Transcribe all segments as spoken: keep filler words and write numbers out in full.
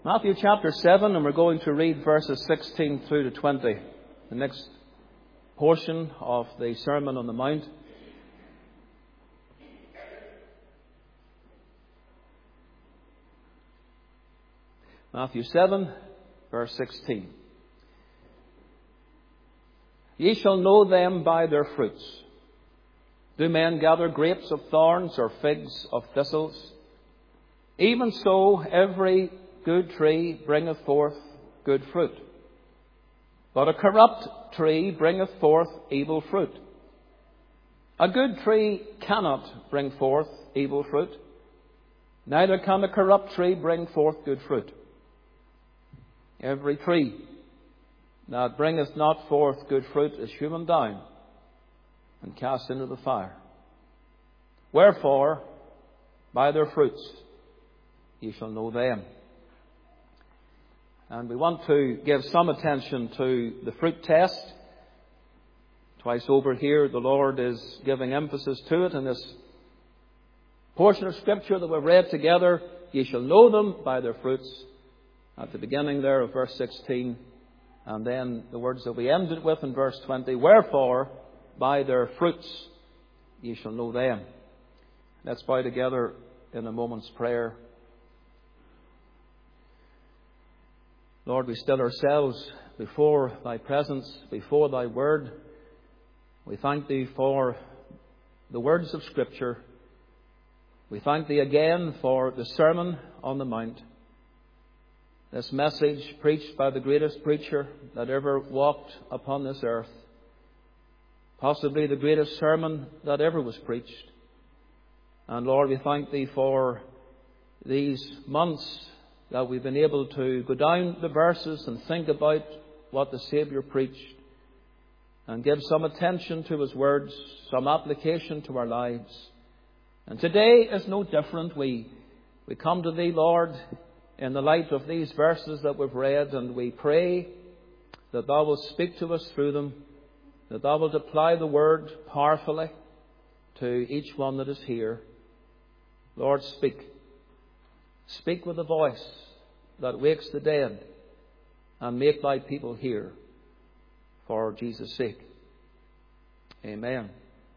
Matthew chapter seven, and we're going to read verses sixteen through to twenty. The next portion of the Sermon on the Mount. Matthew seven, verse sixteen. Ye shall know them by their fruits. Do men gather grapes of thorns or figs of thistles? Even so, every good tree bringeth forth good fruit. But a corrupt tree bringeth forth evil fruit. A good tree cannot bring forth evil fruit, neither can a corrupt tree bring forth good fruit. Every tree that bringeth not forth good fruit is hewn down and cast into the fire. Wherefore, by their fruits ye shall know them. And we want to give some attention to the fruit test. Twice over here, the Lord is giving emphasis to it in this portion of Scripture that we've read together. Ye shall know them by their fruits. At the beginning there of verse sixteen. And then the words that we ended with in verse twenty. Wherefore, by their fruits ye shall know them. Let's bow together in a moment's prayer. Lord, we still ourselves before Thy presence, before Thy word. We thank Thee for the words of Scripture. We thank Thee again for the Sermon on the Mount. This message preached by the greatest preacher that ever walked upon this earth. Possibly the greatest sermon that ever was preached. And Lord, we thank Thee for these months that we've been able to go down the verses and think about what the Saviour preached and give some attention to His words, some application to our lives. And today is no different. We, we come to Thee, Lord, in the light of these verses that we've read, and we pray that Thou wilt speak to us through them, that Thou wilt apply the word powerfully to each one that is here. Lord, speak. Speak with a voice that wakes the dead, and make Thy people hear for Jesus' sake. Amen.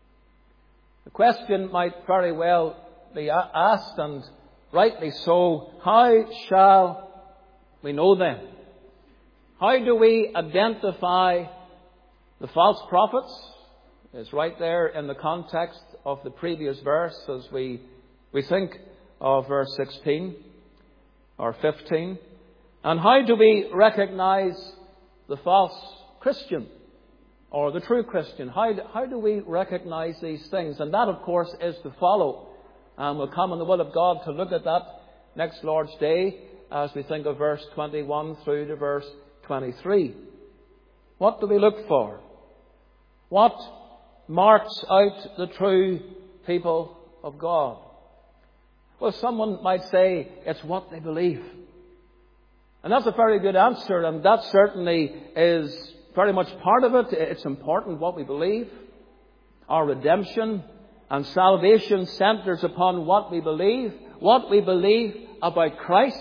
The question might very well be asked, and rightly so, how shall we know them? How do we identify the false prophets? It's right there in the context of the previous verse as we, we think of verse sixteen or fifteen. And how do we recognize the false Christian or the true Christian? How, how do we recognize these things? And that, of course, is to follow. And we'll come in the will of God to look at that next Lord's Day as we think of verse twenty-one through to verse twenty-three. What do we look for? What marks out the true people of God? Well, someone might say it's what they believe. And that's a very good answer, and that certainly is very much part of it. It's important what we believe. Our redemption and salvation centers upon what we believe. What we believe about Christ,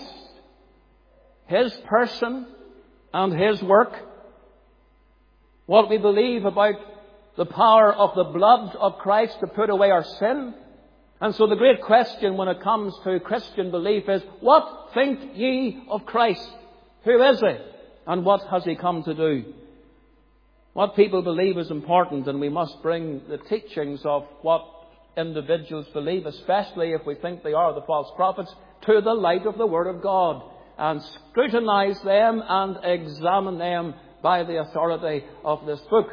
His person and His work. What we believe about the power of the blood of Christ to put away our sin. And so the great question when it comes to Christian belief is, what think ye of Christ? Who is He? And what has He come to do? What people believe is important, and we must bring the teachings of what individuals believe, especially if we think they are the false prophets, to the light of the Word of God, and scrutinize them and examine them by the authority of this book.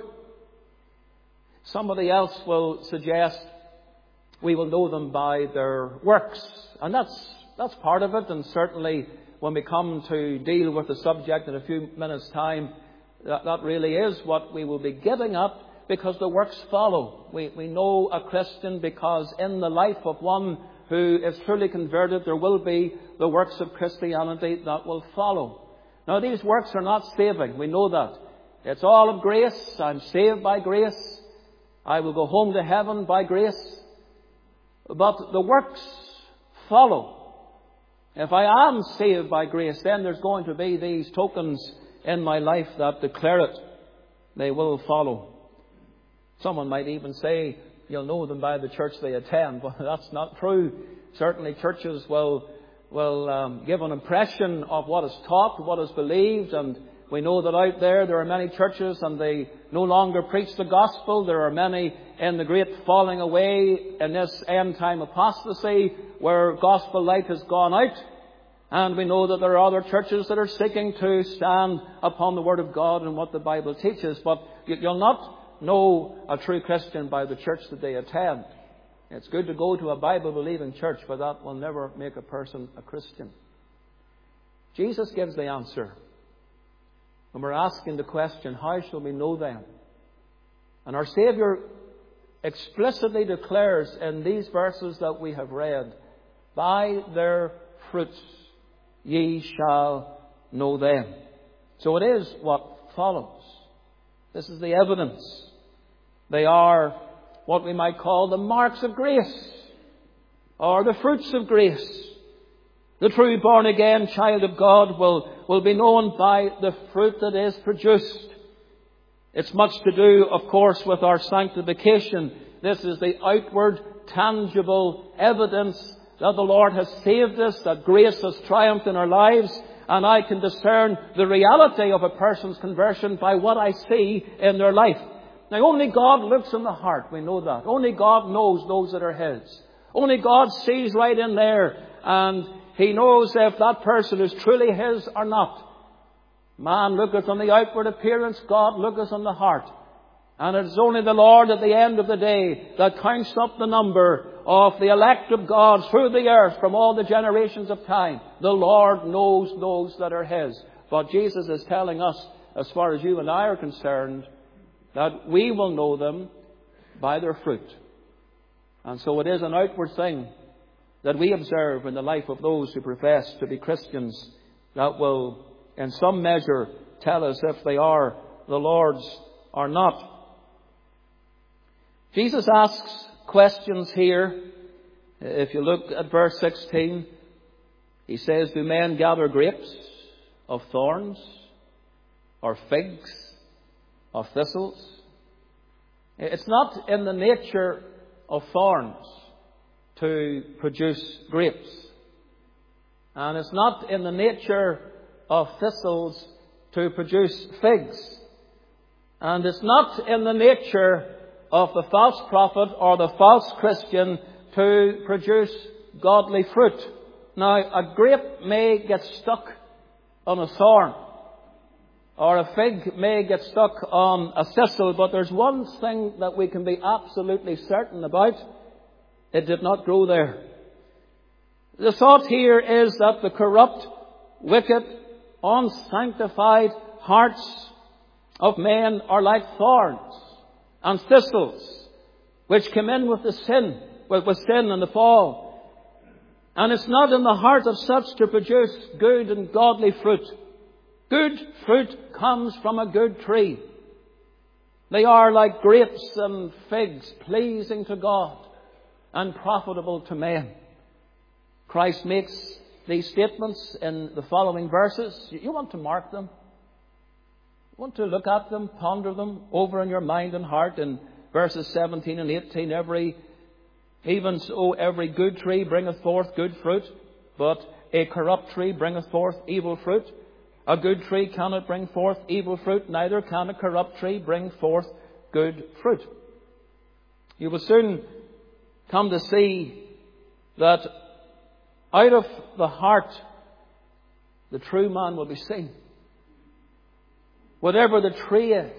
Somebody else will suggest we will know them by their works. And that's that's part of it. And certainly when we come to deal with the subject in a few minutes' time, that, that really is what we will be getting at, because the works follow. We, we know a Christian because in the life of one who is truly converted, there will be the works of Christianity that will follow. Now, these works are not saving. We know that. It's all of grace. I'm saved by grace. I will go home to heaven by grace. But the works follow If I am saved by grace, then there's going to be these tokens in my life that declare it. They will follow. Someone might even say, you'll know them by the church they attend. But that's not true. Certainly churches will, will um, give an impression of what is taught, what is believed. And we know that out there, there are many churches and they no longer preach the gospel. There are many in the great falling away in this end time apostasy where gospel light has gone out. And we know that there are other churches that are seeking to stand upon the Word of God and what the Bible teaches. But you'll not know a true Christian by the church that they attend. It's good to go to a Bible-believing church, but that will never make a person a Christian. Jesus gives the answer. And we're asking the question, how shall we know them? And our Saviour explicitly declares in these verses that we have read, by their fruits ye shall know them. So it is what follows. This is the evidence. They are what we might call the marks of grace, or the fruits of grace. The true born-again child of God will, will be known by the fruit that is produced. It's much to do, of course, with our sanctification. This is the outward, tangible evidence that the Lord has saved us, that grace has triumphed in our lives, and I can discern the reality of a person's conversion by what I see in their life. Now, only God looks in the heart. We know that. Only God knows those that are His. Only God sees right in there, and He knows if that person is truly His or not. Man looketh on the outward appearance, God looketh on the heart. And it is only the Lord at the end of the day that counts up the number of the elect of God through the earth from all the generations of time. The Lord knows those that are His. But Jesus is telling us, as far as you and I are concerned, that we will know them by their fruit. And so it is an outward thing that we observe in the life of those who profess to be Christians that will, in some measure, tell us if they are the Lord's or not. Jesus asks questions here. If you look at verse sixteen, He says, do men gather grapes of thorns, or figs of thistles? It's not in the nature of thorns to produce grapes. And it's not in the nature of thistles to produce figs. And it's not in the nature of the false prophet or the false Christian to produce godly fruit. Now, a grape may get stuck on a thorn, or a fig may get stuck on a thistle, but there's one thing that we can be absolutely certain about. It did not grow there. The thought here is that the corrupt, wicked, unsanctified hearts of men are like thorns and thistles, which come in with the sin, with, with sin and the fall. And it's not in the heart of such to produce good and godly fruit. Good fruit comes from a good tree. They are like grapes and figs, pleasing to God and profitable to men. Christ makes these statements in the following verses. You want to mark them? You want to look at them, ponder them over in your mind and heart. In verses seventeen and eighteen, every, even so every good tree bringeth forth good fruit, but a corrupt tree bringeth forth evil fruit. A good tree cannot bring forth evil fruit, neither can a corrupt tree bring forth good fruit. You will soon come to see that out of the heart the true man will be seen. Whatever the tree is,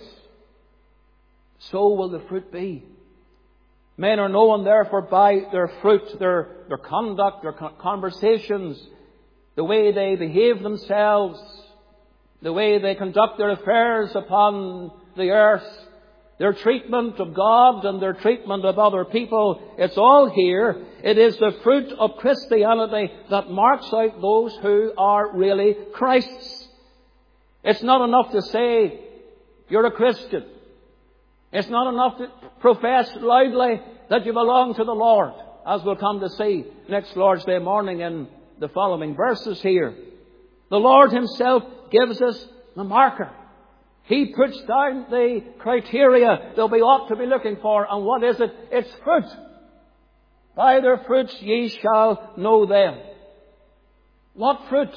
so will the fruit be. Men are known therefore by their fruit, their, their conduct, their conversations, the way they behave themselves, the way they conduct their affairs upon the earth, their treatment of God and their treatment of other people. It's all here. It is the fruit of Christianity that marks out those who are really Christ's. It's not enough to say you're a Christian. It's not enough to profess loudly that you belong to the Lord, as we'll come to see next Lord's Day morning in the following verses here. The Lord himself gives us the marker. He puts down the criteria that we ought to be looking for. And what is it? It's fruit. By their fruits ye shall know them. What fruit?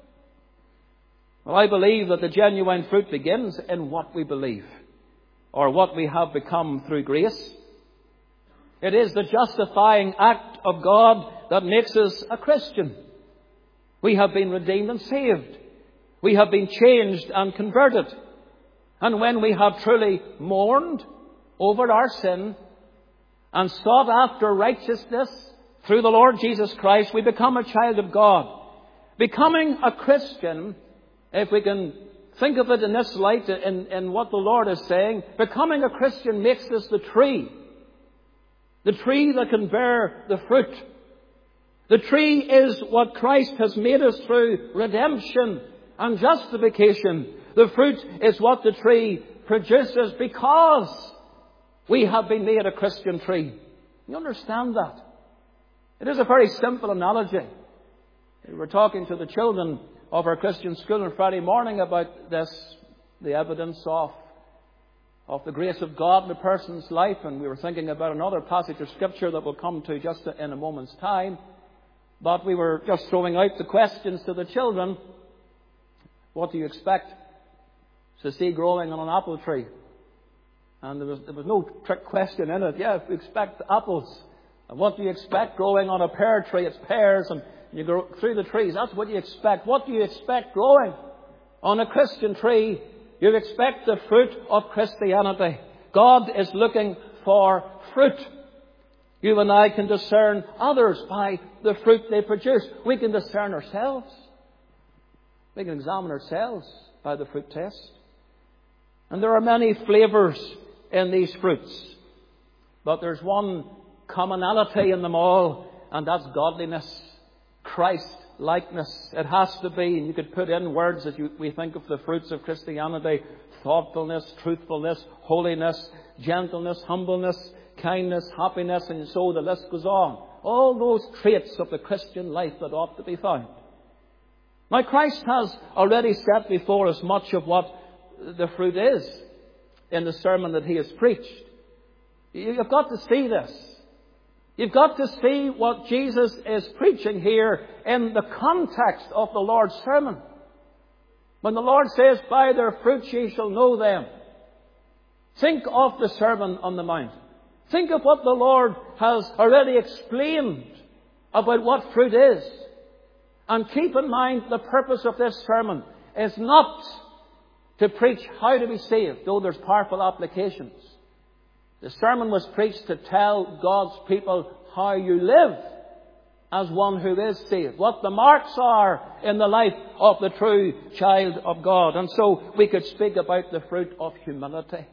Well, I believe that the genuine fruit begins in what we believe, or what we have become through grace. It is the justifying act of God that makes us a Christian. We have been redeemed and saved. We have been changed and converted. And when we have truly mourned over our sin and sought after righteousness through the Lord Jesus Christ, we become a child of God. Becoming a Christian, if we can think of it in this light, in, in what the Lord is saying, becoming a Christian makes us the tree. The tree that can bear the fruit. The tree is what Christ has made us through redemption and justification. The fruit is what the tree produces because we have been made a Christian tree. You understand that? It is a very simple analogy. We were talking to the children of our Christian school on Friday morning about this, the evidence of, of the grace of God in a person's life, and we were thinking about another passage of Scripture that we'll come to just in a moment's time. But we were just throwing out the questions to the children. What do you expect to see growing on an apple tree? And there was, there was no trick question in it. Yeah, we expect apples. And what do you expect growing on a pear tree? It's pears, and you go through the trees. That's what you expect. What do you expect growing on a Christian tree? You expect the fruit of Christianity. God is looking for fruit. You and I can discern others by the fruit they produce. We can discern ourselves. We can examine ourselves by the fruit test. And there are many flavours in these fruits. But there's one commonality in them all, and that's godliness. Christ-likeness. It has to be, and you could put in words as you, we think of the fruits of Christianity: thoughtfulness, truthfulness, holiness, gentleness, humbleness, kindness, happiness, and so the list goes on. All those traits of the Christian life that ought to be found. Now, Christ has already set before us much of what the fruit is in the sermon that he has preached. You've got to see this. You've got to see what Jesus is preaching here in the context of the Lord's sermon. When the Lord says, by their fruits ye shall know them. Think of the Sermon on the Mount. Think of what the Lord has already explained about what fruit is. And keep in mind, the purpose of this sermon is not to preach how to be saved, though there's powerful applications. The sermon was preached to tell God's people how you live as one who is saved, what the marks are in the life of the true child of God. And so we could speak about the fruit of humility.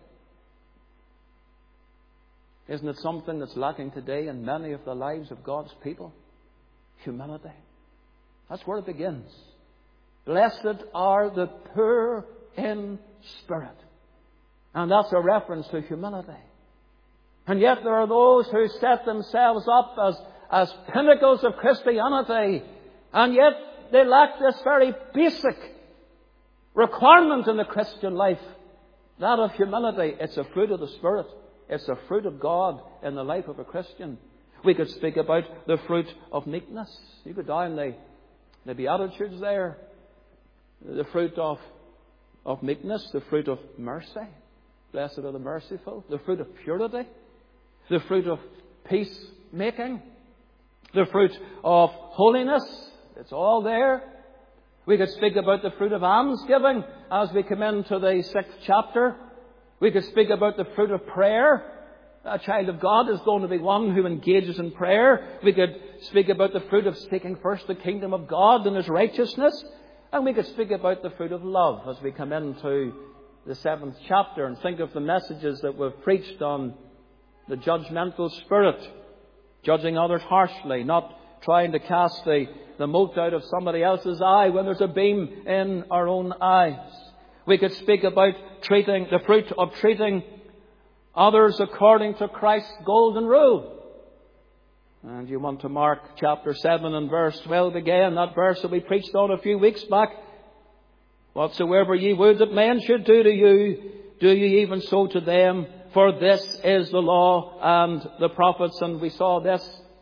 Isn't it something that's lacking today in many of the lives of God's people? Humility. That's where it begins. Blessed are the poor in spirit. And that's a reference to humility. And yet there are those who set themselves up as, as pinnacles of Christianity. And yet they lack this very basic requirement in the Christian life. That of humility. It's a fruit of the Spirit. It's a fruit of God in the life of a Christian. We could speak about the fruit of meekness. You go down the, the Beatitudes there. The fruit of, of meekness. The fruit of mercy. Blessed are the merciful. The fruit of purity. The fruit of peacemaking. The fruit of holiness. It's all there. We could speak about the fruit of almsgiving as we come into the sixth chapter. We could speak about the fruit of prayer. A child of God is going to be one who engages in prayer. We could speak about the fruit of seeking first the kingdom of God and His righteousness. And we could speak about the fruit of love as we come into the seventh chapter and think of the messages that we've preached on the judgmental spirit, judging others harshly, not trying to cast the, the mote out of somebody else's eye when there's a beam in our own eyes. We could speak about treating the fruit of treating others according to Christ's golden rule. And you want to mark chapter seven and verse twelve again, that verse that we preached on a few weeks back. Whatsoever ye would that men should do to you, do ye even so to them, for this is the law and the prophets. And we saw this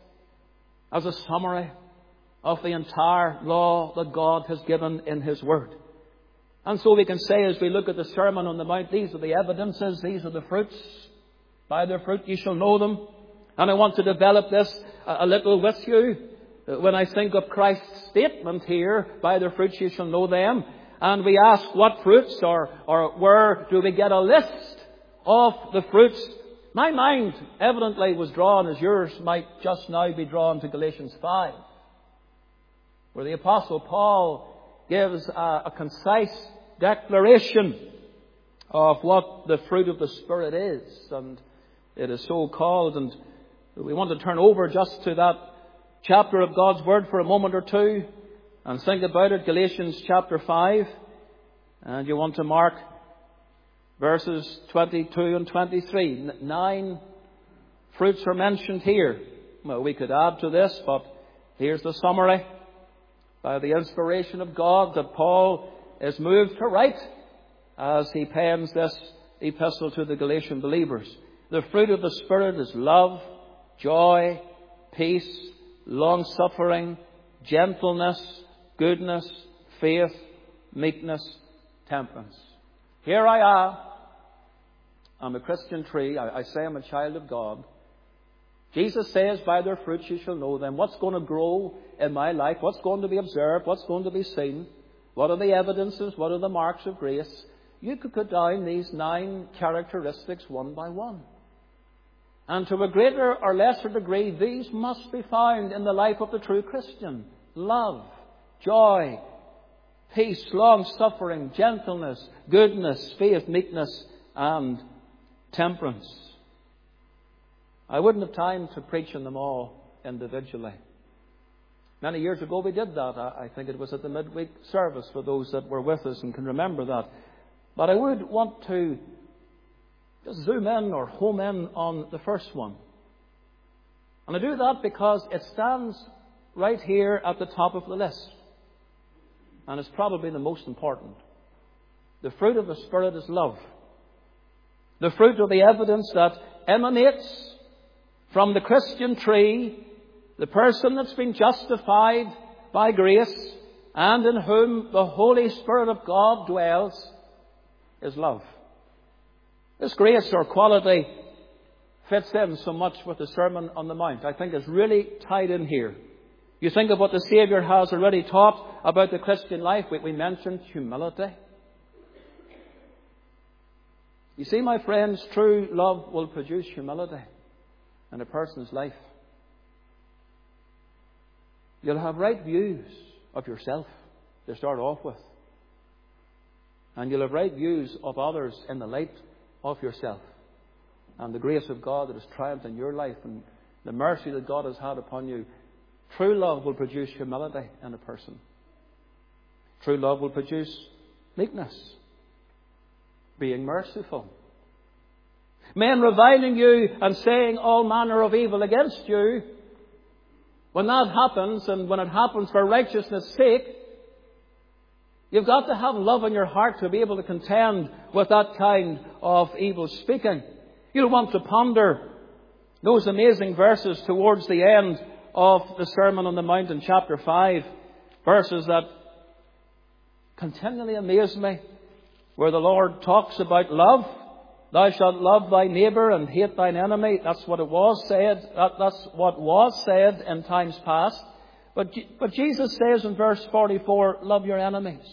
as a summary of the entire law that God has given in His Word. And so we can say, as we look at the Sermon on the Mount, these are the evidences, these are the fruits. By their fruit ye shall know them. And I want to develop this a little with you. When I think of Christ's statement here, by their fruits ye shall know them. And we ask what fruits, or, or where do we get a list of the fruits? My mind evidently was drawn, as yours might just now be drawn, to Galatians five, where the Apostle Paul gives a, a concise declaration of what the fruit of the Spirit is. And it is so called. And we want to turn over just to that chapter of God's Word for a moment or two and think about it. Galatians chapter five. And you want to mark verses twenty-two and twenty-three. Nine fruits are mentioned here. Well, we could add to this, but here's the summary. By the inspiration of God that Paul is moved to write as he pens this epistle to the Galatian believers. The fruit of the Spirit is love, joy, peace, long-suffering, gentleness, goodness, faith, meekness, temperance. Here I am. I'm a Christian tree. I, I say I'm a child of God. Jesus says, by their fruits you shall know them. What's going to grow in my life? What's going to be observed? What's going to be seen? What are the evidences? What are the marks of grace? You could put down these nine characteristics one by one. And to a greater or lesser degree, these must be found in the life of the true Christian. Love, joy, peace, long-suffering, gentleness, goodness, faith, meekness, and temperance. I wouldn't have time to preach on them all individually. Many years ago we did that. I think it was at the midweek service for those that were with us and can remember that. But I would want to just zoom in or home in on the first one. And I do that because it stands right here at the top of the list. And it's probably the most important. The fruit of the Spirit is love. The fruit of the evidence that emanates from the Christian tree, the person that's been justified by grace and in whom the Holy Spirit of God dwells, is love. This grace or quality fits in so much with the Sermon on the Mount. I think it's really tied in here. You think of what the Saviour has already taught about the Christian life. We, we mentioned humility. You see, my friends, true love will produce humility in a person's life. You'll have right views of yourself to start off with. And you'll have right views of others in the light of yourself. And the grace of God that has triumphed in your life and the mercy that God has had upon you. True love will produce humility in a person. True love will produce meekness, being merciful. Men reviling you and saying all manner of evil against you, when that happens, and when it happens for righteousness' sake, you've got to have love in your heart to be able to contend with that kind of evil speaking. You'll want to ponder those amazing verses towards the end of the Sermon on the Mount in chapter five. Verses that continually amaze me, where the Lord talks about love. Thou shalt love thy neighbour and hate thine enemy. That's what it was said. That, that's what was said in times past. But, but Jesus says in verse forty-four, love your enemies.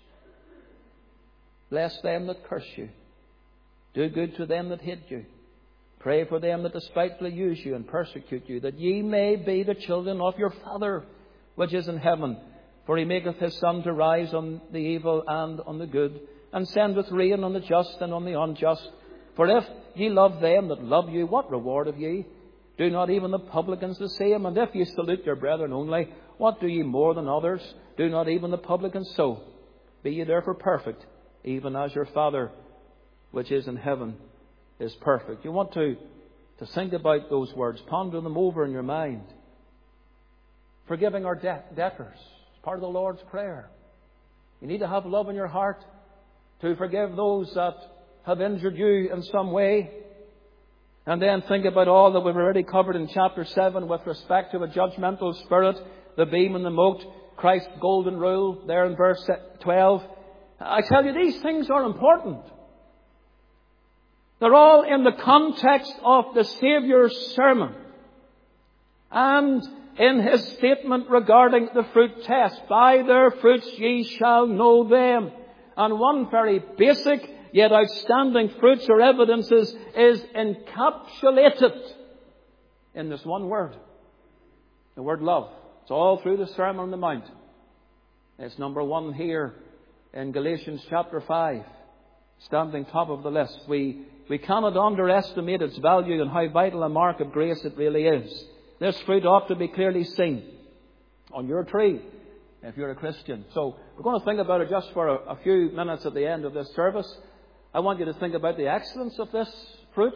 Bless them that curse you. Do good to them that hate you. Pray for them that despitefully use you and persecute you, that ye may be the children of your Father which is in heaven. For he maketh his sun to rise on the evil and on the good, and sendeth rain on the just and on the unjust. For if ye love them that love you, what reward have ye? Do not even the publicans the same? And if ye salute your brethren only, what do ye more than others? Do not even the publicans so? Be ye therefore perfect, even as your Father which is in heaven is perfect. You want to, to think about those words, ponder them over in your mind. forgiving our debt, debtors. It's part of the Lord's Prayer. You need to have love in your heart to forgive those that have injured you in some way. And then think about all that we've already covered in chapter seven with respect to a judgmental spirit, the beam and the mote, Christ's golden rule, there in verse twelve. I tell you, these things are important. They're all in the context of the Saviour's sermon and in His statement regarding the fruit test. By their fruits ye shall know them. And one very basic yet outstanding fruits or evidences is encapsulated in this one word. The word love. It's all through the Sermon on the Mount. It's number one here in Galatians chapter five. Standing top of the list. We, we cannot underestimate its value and how vital a mark of grace it really is. This fruit ought to be clearly seen on your tree if you're a Christian. So we're going to think about it just for a, a few minutes at the end of this service. I want you to think about the excellence of this fruit.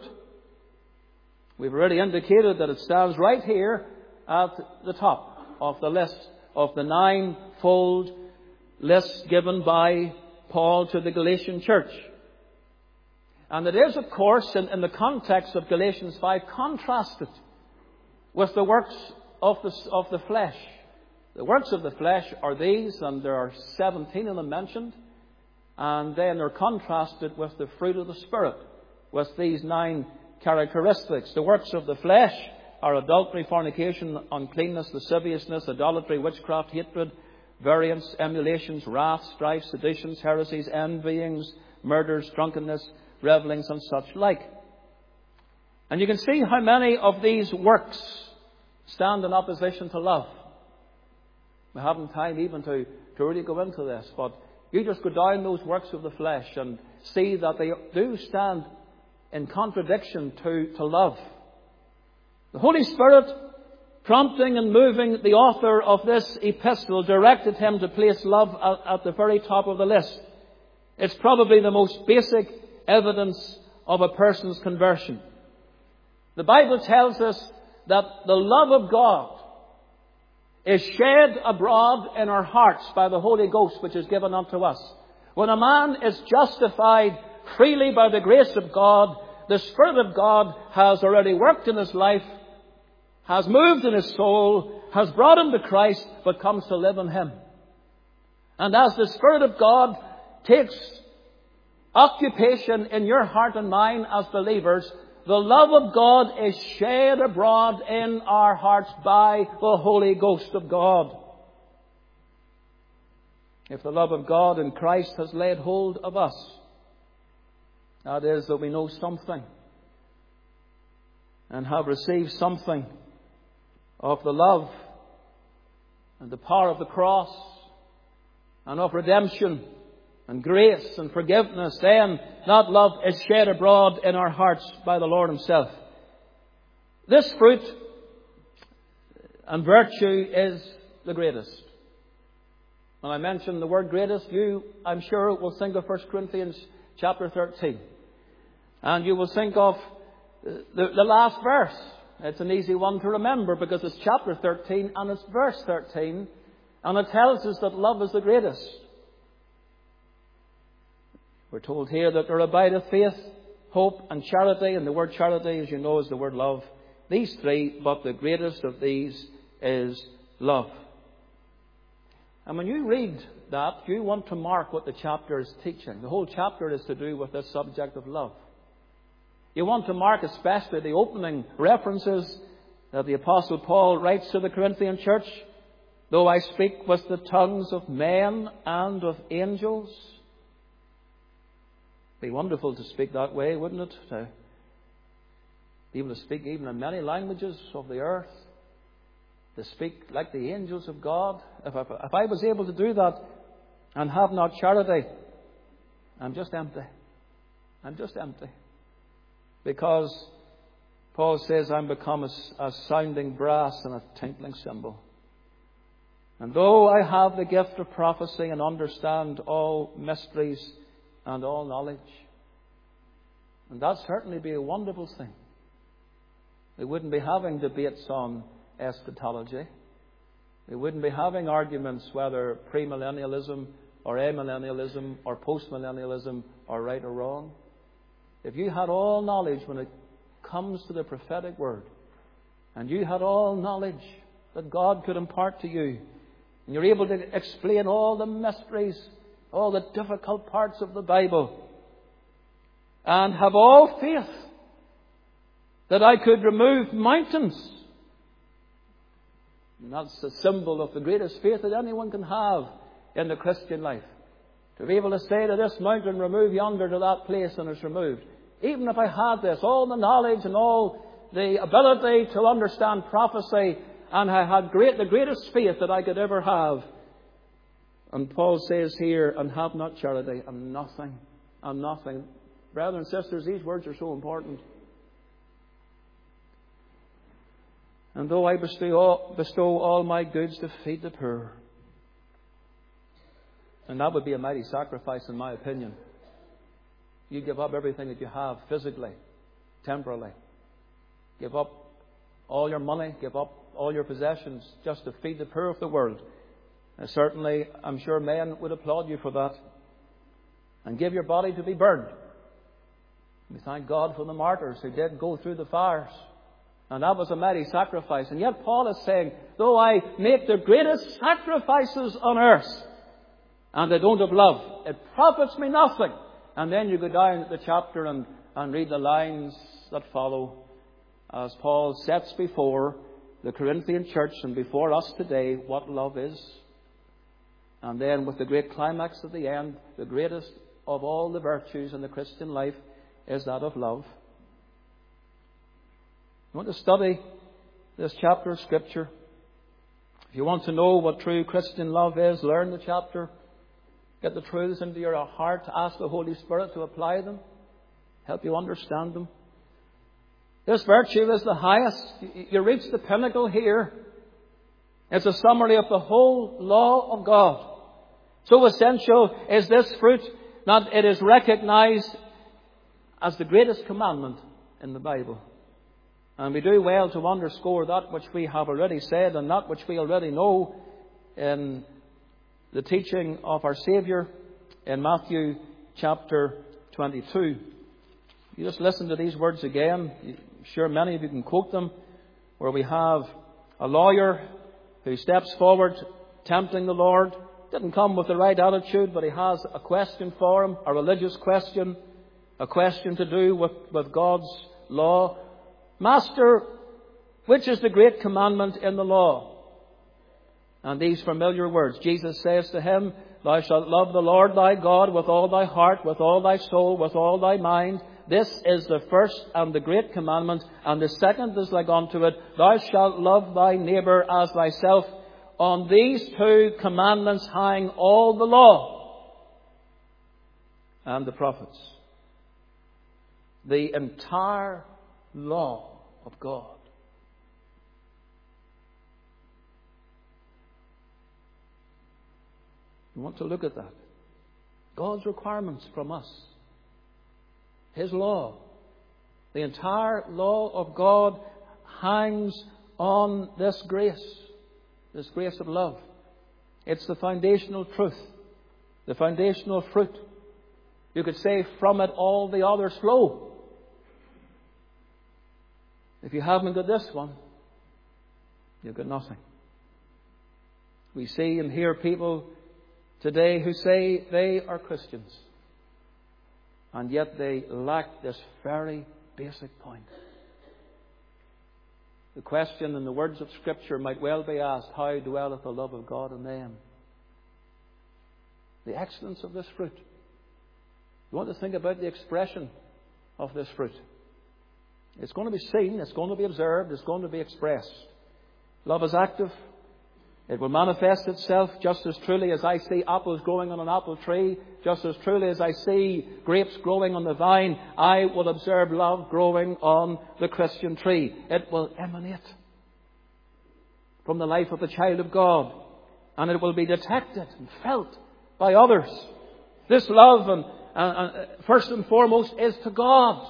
We've already indicated that it stands right here at the top of the list of the nine-fold list given by Paul to the Galatian church. And it is, of course, in, in the context of Galatians five, contrasted with the works of the, of the flesh. The works of the flesh are these, and there are seventeen of them mentioned. And then they're contrasted with the fruit of the Spirit, with these nine characteristics. The works of the flesh are adultery, fornication, uncleanness, lasciviousness, idolatry, witchcraft, hatred, variance, emulations, wrath, strife, seditions, heresies, envyings, murders, drunkenness, revellings, and such like. And you can see how many of these works stand in opposition to love. We haven't time even to, to really go into this, but you just go down those works of the flesh and see that they do stand in contradiction to, to love. The Holy Spirit, prompting and moving the author of this epistle, directed him to place love at, at the very top of the list. It's probably the most basic evidence of a person's conversion. The Bible tells us that the love of God is shed abroad in our hearts by the Holy Ghost, which is given unto us. When a man is justified freely by the grace of God, the Spirit of God has already worked in his life, has moved in his soul, has brought him to Christ, but comes to live in him. And as the Spirit of God takes occupation in your heart and mine as believers, the love of God is shed abroad in our hearts by the Holy Ghost of God. If the love of God in Christ has laid hold of us, that is, that we know something and have received something of the love and the power of the cross and of redemption and grace and forgiveness, then that love is shed abroad in our hearts by the Lord Himself. This fruit and virtue is the greatest. When I mention the word greatest, you, I'm sure, will think of First Corinthians chapter thirteen. And you will think of the, the last verse. It's an easy one to remember because it's chapter thirteen and it's verse thirteen. And it tells us that love is the greatest. We're told here that there abideth faith, hope and charity. And the word charity, as you know, is the word love. These three, but the greatest of these is love. And when you read that, you want to mark what the chapter is teaching. The whole chapter is to do with this subject of love. You want to mark especially the opening references that the Apostle Paul writes to the Corinthian church. Though I speak with the tongues of men and of angels. It'd be wonderful to speak that way, wouldn't it? To be able to speak even in many languages of the earth. To speak like the angels of God. If I, if I was able to do that and have not charity, I'm just empty. I'm just empty. Because Paul says I'm become a, a sounding brass and a tinkling cymbal. And though I have the gift of prophecy and understand all mysteries and all knowledge, and that certainly be a wonderful thing. We wouldn't be having debates on eschatology. We wouldn't be having arguments whether premillennialism or amillennialism or postmillennialism are right or wrong. If you had all knowledge when it comes to the prophetic word, and you had all knowledge that God could impart to you, and you're able to explain all the mysteries, all the difficult parts of the Bible, and have all faith that I could remove mountains, and that's a symbol of the greatest faith that anyone can have in the Christian life. To be able to say to this mountain, remove yonder to that place, and it's removed. Even if I had this, all the knowledge and all the ability to understand prophecy, and I had great, the greatest faith that I could ever have. And Paul says here, and have not charity, I'm nothing. I'm nothing. Brothers and sisters, these words are so important. And though I bestow all, bestow all my goods to feed the poor. And that would be a mighty sacrifice, in my opinion. You give up everything that you have physically, temporally. Give up all your money, give up all your possessions just to feed the poor of the world. And certainly, I'm sure men would applaud you for that. And give your body to be burned. We thank God for the martyrs who did go through the fires. And that was a mighty sacrifice. And yet Paul is saying, though I make the greatest sacrifices on earth, and I don't have love, it profits me nothing. And then you go down the chapter and, and read the lines that follow, as Paul sets before the Corinthian church and before us today what love is. And then with the great climax at the end, the greatest of all the virtues in the Christian life is that of love. You want to study this chapter of Scripture? If you want to know what true Christian love is, learn the chapter. Get the truths into your heart. Ask the Holy Spirit to apply them. Help you understand them. This virtue is the highest. You reach the pinnacle here. It's a summary of the whole law of God. So essential is this fruit that it is recognized as the greatest commandment in the Bible. And we do well to underscore that which we have already said and that which we already know in the teaching of our Saviour in Matthew chapter twenty-two. You just listen to these words again. I'm sure many of you can quote them, where we have a lawyer who steps forward tempting the Lord. Didn't come with the right attitude, but he has a question for him, a religious question, a question to do with, with God's law. Master, which is the great commandment in the law? And these familiar words. Jesus says to him, Thou shalt love the Lord thy God with all thy heart, with all thy soul, with all thy mind. This is the first and the great commandment. And the second is like unto it, Thou shalt love thy neighbour as thyself. On these two commandments hang all the law and the prophets. The entire law of God. You want to look at that. God's requirements from us. His law. The entire law of God hangs on this grace. This grace of love. It's the foundational truth. The foundational fruit. You could say from it all the others flow. If you haven't got this one, you've got nothing. We see and hear people today who say they are Christians, and yet they lack this very basic point. The question in the words of Scripture might well be asked, how dwelleth the love of God in them? The excellence of this fruit. You want to think about the expression of this fruit. It's going to be seen, it's going to be observed, it's going to be expressed. Love is active. It will manifest itself just as truly as I see apples growing on an apple tree, just as truly as I see grapes growing on the vine, I will observe love growing on the Christian tree. It will emanate from the life of the child of God, and it will be detected and felt by others. This love, and, and, and first and foremost, is to God.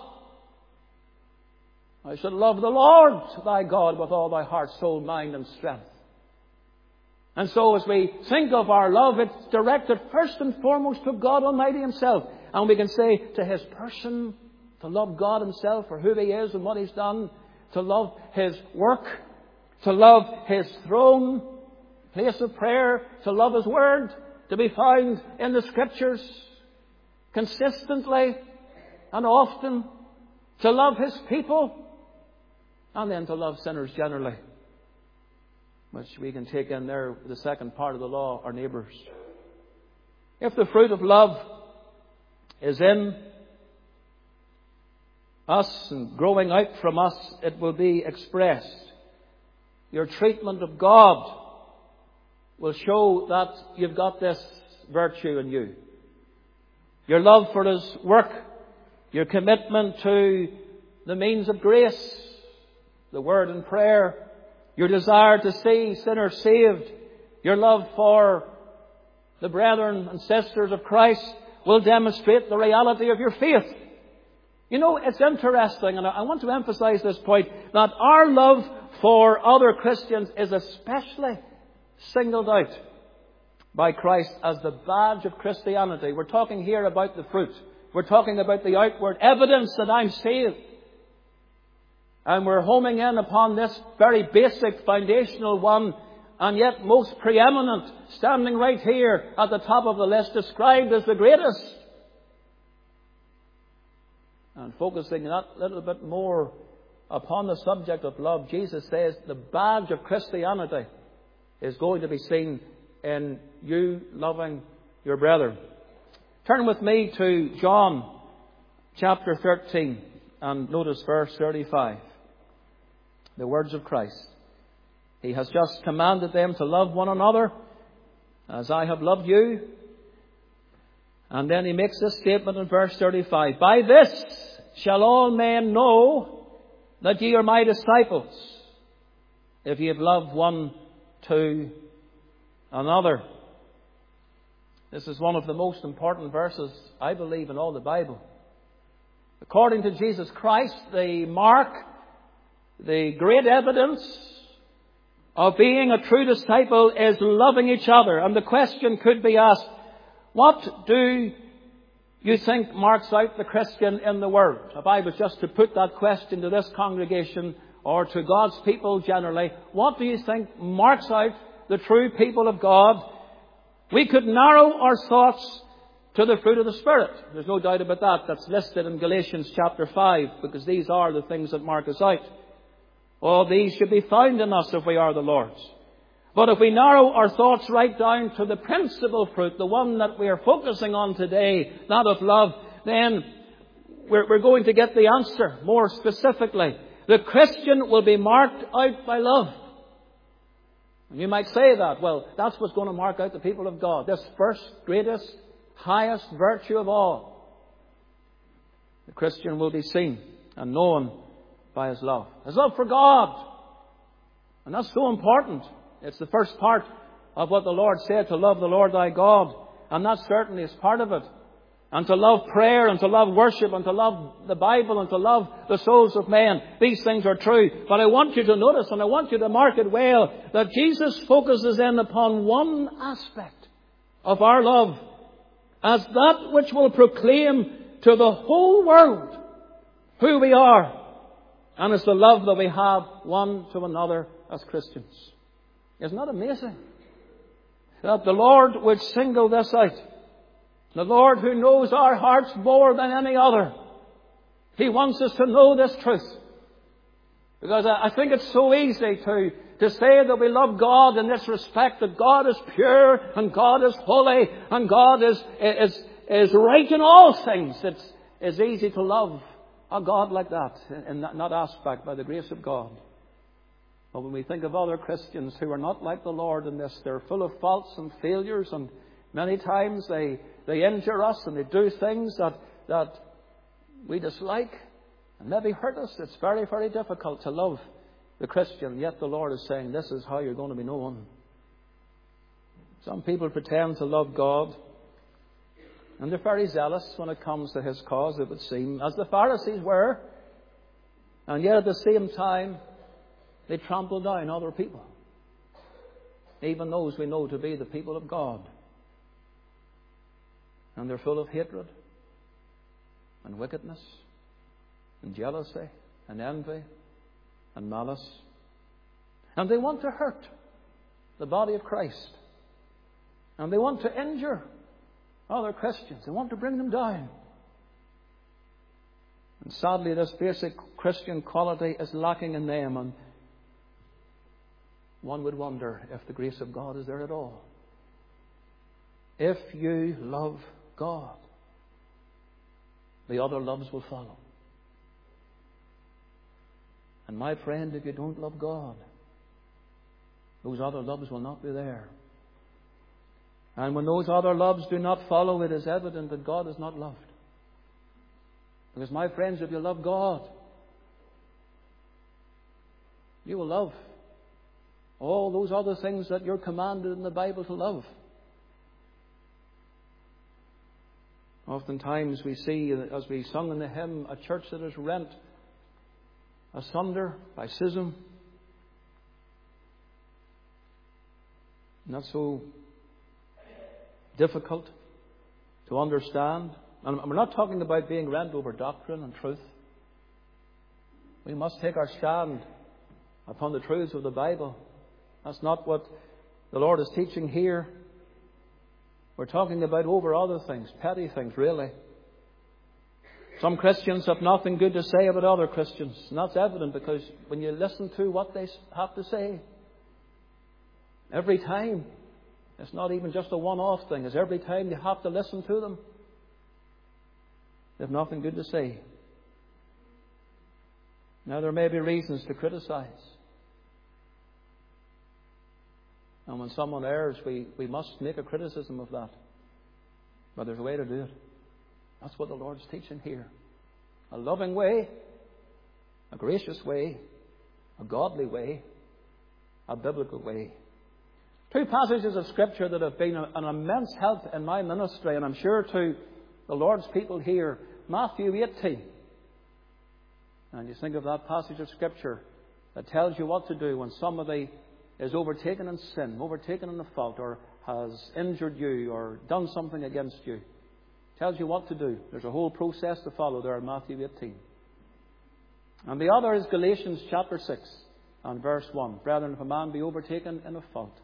I should love the Lord thy God with all thy heart, soul, mind and strength. And so as we think of our love, it's directed first and foremost to God Almighty Himself. And we can say to His person, to love God Himself for who He is and what He's done, to love His work, to love His throne, place of prayer, to love His Word, to be found in the Scriptures consistently and often, to love His people, and then to love sinners generally, which we can take in there, the second part of the law, our neighbours. If the fruit of love is in us and growing out from us, it will be expressed. Your treatment of God will show that you've got this virtue in you. Your love for His work, your commitment to the means of grace, the Word and prayer, your desire to see sinners saved, your love for the brethren and sisters of Christ will demonstrate the reality of your faith. You know, it's interesting, and I want to emphasize this point, that our love for other Christians is especially singled out by Christ as the badge of Christianity. We're talking here about the fruit. We're talking about the outward evidence that I'm saved. And we're homing in upon this very basic, foundational one, and yet most preeminent, standing right here at the top of the list, described as the greatest. And focusing that little bit more upon the subject of love, Jesus says the badge of Christianity is going to be seen in you loving your brother. Turn with me to John chapter thirteen and notice verse thirty-five. The words of Christ. He has just commanded them to love one another as I have loved you. And then He makes this statement in verse thirty-five. By this shall all men know that ye are my disciples, if ye have loved one to another. This is one of the most important verses, I believe, in all the Bible. According to Jesus Christ, the mark, the great evidence of being a true disciple is loving each other. And the question could be asked, what do you think marks out the Christian in the world? If I was just to put that question to this congregation or to God's people generally, what do you think marks out the true people of God? We could narrow our thoughts to the fruit of the Spirit. There's no doubt about that. That's listed in Galatians chapter five, because these are the things that mark us out. All these should be found in us if we are the Lord's. But if we narrow our thoughts right down to the principal fruit, the one that we are focusing on today, that of love, then we're, we're going to get the answer more specifically. The Christian will be marked out by love. And you might say that, well, that's what's going to mark out the people of God. This first, greatest, highest virtue of all. The Christian will be seen and known by his love. His love for God. And that's so important. It's the first part of what the Lord said, to love the Lord thy God. And that certainly is part of it. And to love prayer, and to love worship, and to love the Bible, and to love the souls of men. These things are true. But I want you to notice, and I want you to mark it well, that Jesus focuses in upon one aspect of our love as that which will proclaim to the whole world who we are. And it's the love that we have one to another as Christians. Isn't that amazing? That the Lord would single this out. The Lord, who knows our hearts more than any other. He wants us to know this truth. Because I think it's so easy to, to say that we love God in this respect, that God is pure and God is holy and God is, is, is right in all things. It's, it's easy to love a God like that in that, in that aspect by the grace of God. But when we think of other Christians who are not like the Lord in this, they're full of faults and failures, and many times they, they injure us and they do things that, that we dislike and maybe hurt us. It's very, very difficult to love the Christian. Yet the Lord is saying, this is how you're going to be known. Some people pretend to love God, and they're very zealous when it comes to His cause, it would seem, as the Pharisees were. And yet at the same time, they trample down other people. even those we know to be the people of God. And they're full of hatred and wickedness and jealousy and envy and malice. And they want to hurt the body of Christ. And they want to injure other Christians. They want to bring them down. And sadly, this basic Christian quality is lacking in them. And one would wonder if the grace of God is there at all. If you love God, the other loves will follow. And my friend, if you don't love God, those other loves will not be there. And when those other loves do not follow, it is evident that God is not loved. Because, my friends, if you love God, you will love all those other things that you're commanded in the Bible to love. Oftentimes we see, as we sung in the hymn, a church that is rent asunder by schism. Not so difficult to understand. And we're not talking about being rent over doctrine and truth. We must take our stand upon the truths of the Bible. That's not what the Lord is teaching here. We're talking about over other things, petty things, really. Some Christians have nothing good to say about other Christians. And that's evident because when you listen to what they have to say, every time, it's not even just a one-off thing. It's every time you have to listen to them, they have nothing good to say. Now, there may be reasons to criticize. And when someone errs, we, we must make a criticism of that. But there's a way to do it. That's what the Lord's teaching here. A loving way, a gracious way, a godly way, a biblical way. Two passages of Scripture that have been an immense help in my ministry, and I'm sure to the Lord's people here. Matthew eighteen. And you think of that passage of Scripture that tells you what to do when somebody is overtaken in sin, overtaken in a fault, or has injured you, or done something against you. Tells you what to do. There's a whole process to follow there in Matthew eighteen. And the other is Galatians chapter six and verse one. Brethren, if a man be overtaken in a fault,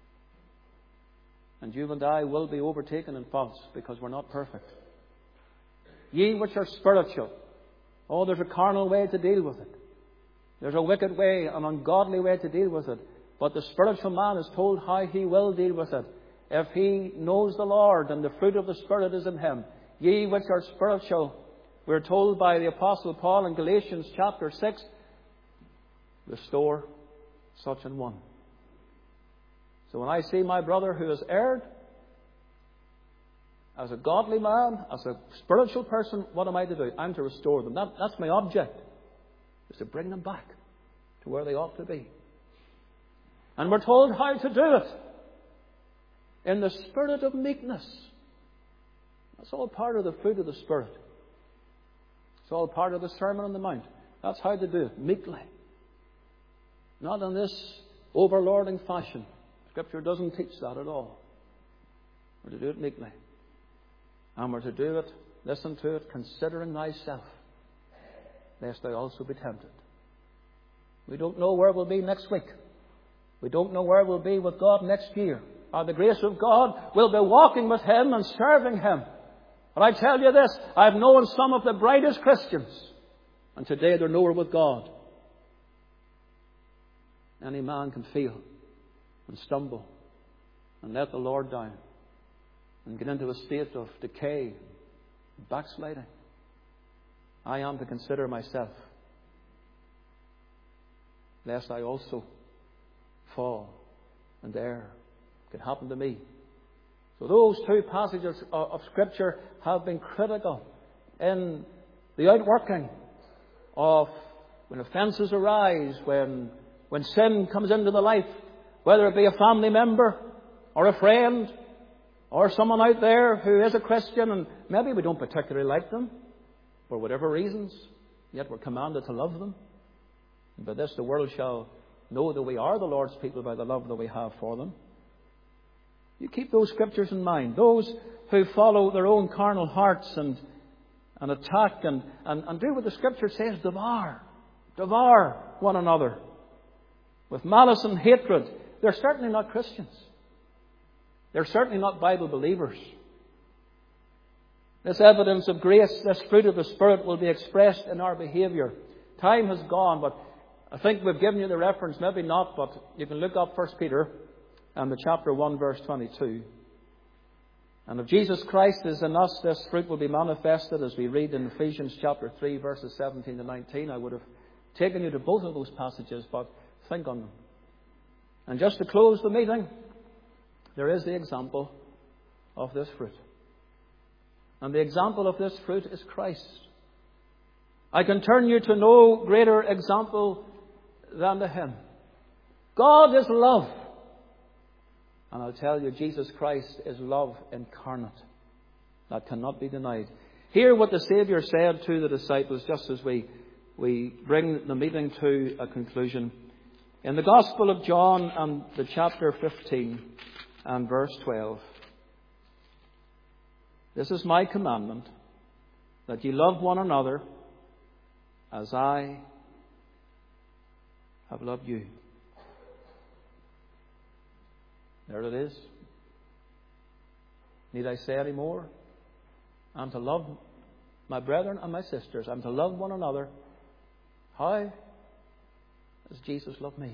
and you and I will be overtaken in faults because we're not perfect. Ye which are spiritual. Oh, there's a carnal way to deal with it. There's a wicked way, an ungodly way to deal with it. But the spiritual man is told how he will deal with it. If he knows the Lord and the fruit of the Spirit is in him. Ye which are spiritual, we're told by the Apostle Paul in Galatians chapter six, restore such an one. So when I see my brother who has erred, as a godly man, as a spiritual person, what am I to do? I'm to restore them. That, that's my object, is to bring them back to where they ought to be. And we're told how to do it. In the spirit of meekness. That's all part of the fruit of the Spirit. It's all part of the Sermon on the Mount. That's how to do it, meekly. Not in this overlording fashion. Scripture doesn't teach that at all. We're to do it meekly. And we're to do it, listen to it, considering thyself, lest thou also be tempted. We don't know where we'll be next week. We don't know where we'll be with God next year. By the grace of God, we'll be walking with Him and serving Him. But I tell you this, I've known some of the brightest Christians, and today they're nowhere with God. Any man can fail and stumble and let the Lord down and get into a state of decay, backsliding. I am to consider myself, lest I also fall and err. It could happen to me. So those two passages of Scripture have been critical in the outworking of when offences arise, when, when sin comes into the life, whether it be a family member or a friend or someone out there who is a Christian and maybe we don't particularly like them for whatever reasons, yet we're commanded to love them. And by this the world shall know that we are the Lord's people by the love that we have for them. You keep those scriptures in mind. Those who follow their own carnal hearts and, and attack and, and, and do what the scripture says, devour. Devour one another with malice and hatred. They're certainly not Christians. They're certainly not Bible believers. This evidence of grace, this fruit of the Spirit, will be expressed in our behaviour. Time has gone, but I think we've given you the reference. Maybe not, but you can look up First Peter and the chapter one, verse twenty-two. And if Jesus Christ is in us, this fruit will be manifested, as we read in Ephesians chapter three, verses seventeen to nineteen. I would have taken you to both of those passages, but think on them. And just to close the meeting, there is the example of this fruit. And the example of this fruit is Christ. I can turn you to no greater example than to Him. God is love. And I'll tell you, Jesus Christ is love incarnate. That cannot be denied. Hear what the Saviour said to the disciples just as we, we bring the meeting to a conclusion. In the Gospel of John and the chapter fifteen and verse twelve. This is my commandment, that ye love one another as I have loved you. There it is. Need I say any more? I'm to love my brethren and my sisters. I'm to love one another. How? As Jesus loved me.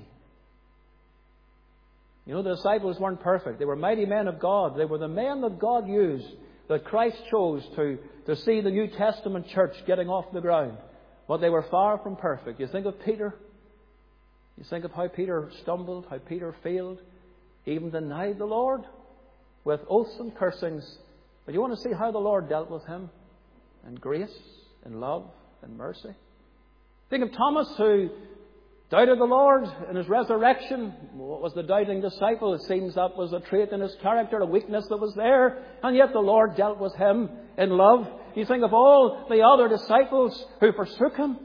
You know, the disciples weren't perfect. They were mighty men of God. They were the men that God used, that Christ chose to, to see the New Testament church getting off the ground. But they were far from perfect. You think of Peter. You think of how Peter stumbled, how Peter failed, even denied the Lord with oaths and cursings. But you want to see how the Lord dealt with him in grace, in love, in mercy. Think of Thomas, who doubted the Lord in His resurrection. What was the doubting disciple? It seems that was a trait in his character, a weakness that was there. And yet the Lord dealt with him in love. You think of all the other disciples who forsook Him.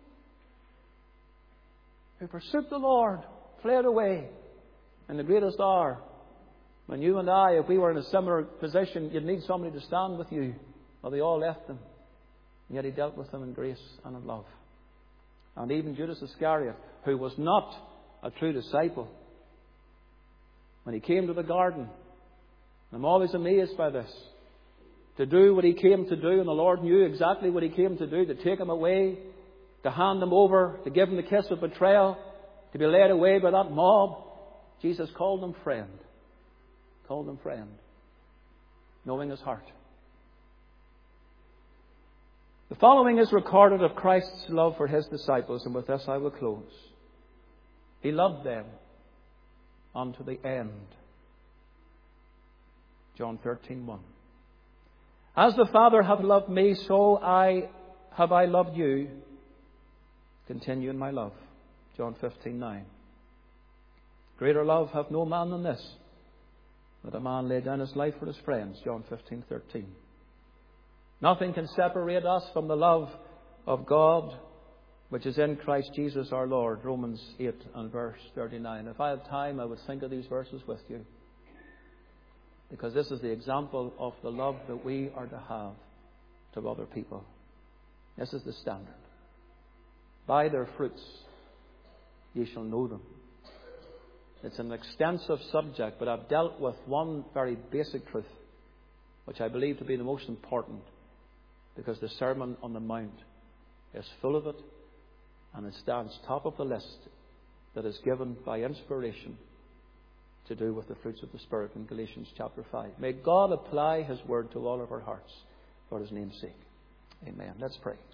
Who forsook the Lord, fled away in the greatest hour. When you and I, if we were in a similar position, you'd need somebody to stand with you. Well, they all left Him. And yet He dealt with them in grace and in love. And even Judas Iscariot, who was not a true disciple, when he came to the garden, I'm always amazed by this, to do what he came to do, and the Lord knew exactly what he came to do, to take him away, to hand him over, to give him the kiss of betrayal, to be led away by that mob. Jesus called him friend. Called him friend, knowing his heart. The following is recorded of Christ's love for His disciples, and with this I will close. He loved them unto the end. John thirteen one. As the Father hath loved me, so I have I loved you. Continue in my love. John fifteen nine. Greater love hath no man than this, that a man lay down his life for his friends. John fifteen thirteen. Nothing can separate us from the love of God, which is in Christ Jesus our Lord. Romans eight and verse thirty-nine. If I had time, I would think of these verses with you, because this is the example of the love that we are to have to other people. This is the standard. By their fruits ye shall know them. It's an extensive subject, but I've dealt with one very basic truth, which I believe to be the most important, because the Sermon on the Mount is full of it, and it stands top of the list that is given by inspiration to do with the fruits of the Spirit in Galatians chapter five. May God apply His word to all of our hearts for His name's sake. Amen. Let's pray.